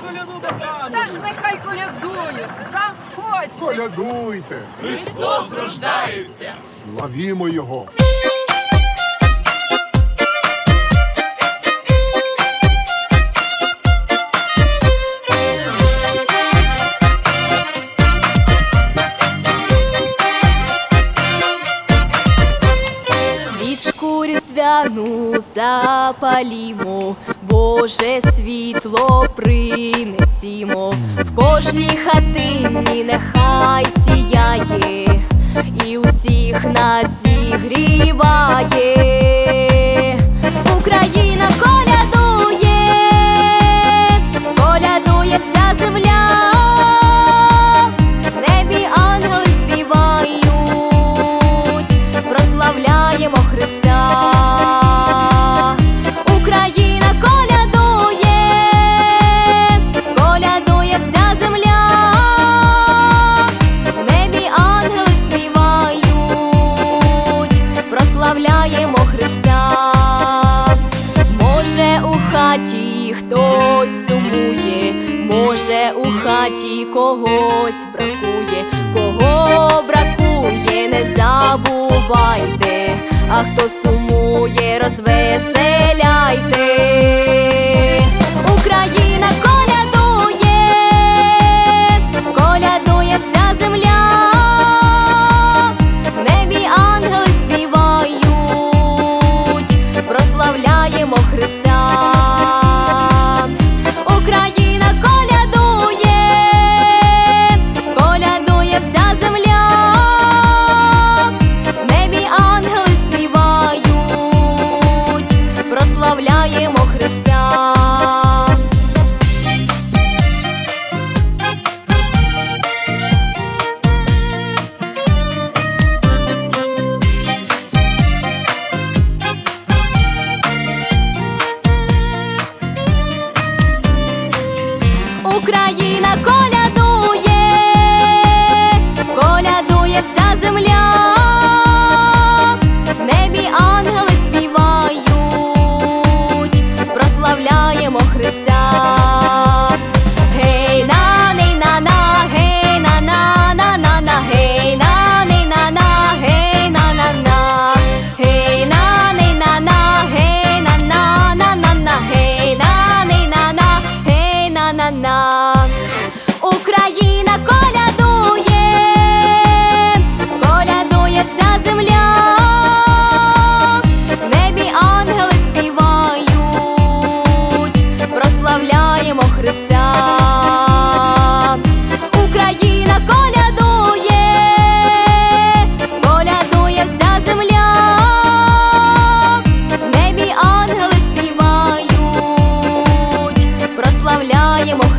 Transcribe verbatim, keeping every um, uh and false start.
коляду до хати. Та ж нехай колядують, заходьте. Колядуйте, Христос рождається! славімо Його. Свічку різдвяну запалімо, Боже світло принесімо. В кожній хатині нехай сіяє і усіх нас зігріває. Україна колядує, колядує вся земля, в небі ангели співають, прославляємо Христа. Україна колядує, колядує вся земля, в небі ангели співають, прославляємо Христа. Може у хаті хтось сумує, може у хаті когось бракує, кого бракує, не забувайте, а хто сумує, розвеселяйте. Україна колядує, колядує вся земля, в небі ангели співають, прославляємо Христа. Україна колядує, колядує вся земля, в небі ангели співають, прославляємо Христа. Україна колядує, колядує вся земля, в небі ангели співають, прославляємо Христа. Гей на ней на на, гей на на на на на, гей на ней на на, гей на на на, гей на ней на на, гей на на на на на, гей на ней на на, гей на на на. Україна колядує, колядує вся земля, в небі ангели співають, прославляємо Христа. Україна колядує, колядує вся земля, в небі ангели співають, прославляємо Христа.